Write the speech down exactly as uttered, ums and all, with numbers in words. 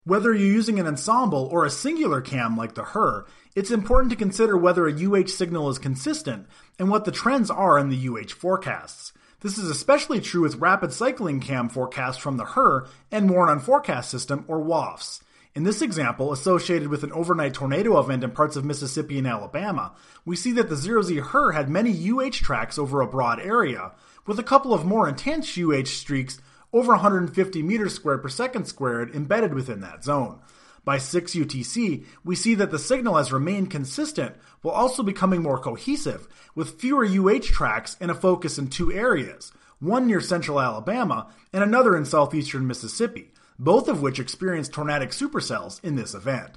Whether you're using an ensemble or a singular cam like the H E R, it's important to consider whether a U H signal is consistent and what the trends are in the U H forecasts. This is especially true with rapid cycling cam forecasts from the H E R and Warn on Forecast System, or W A Fs. In this example, associated with an overnight tornado event in parts of Mississippi and Alabama, we see that the zero Z H E R had many U H tracks over a broad area, with a couple of more intense U H streaks over one hundred fifty meters squared per second squared embedded within that zone. By six U T C, we see that the signal has remained consistent while also becoming more cohesive, with fewer U H tracks and a focus in two areas, one near central Alabama and another in southeastern Mississippi, both of which experienced tornadic supercells in this event.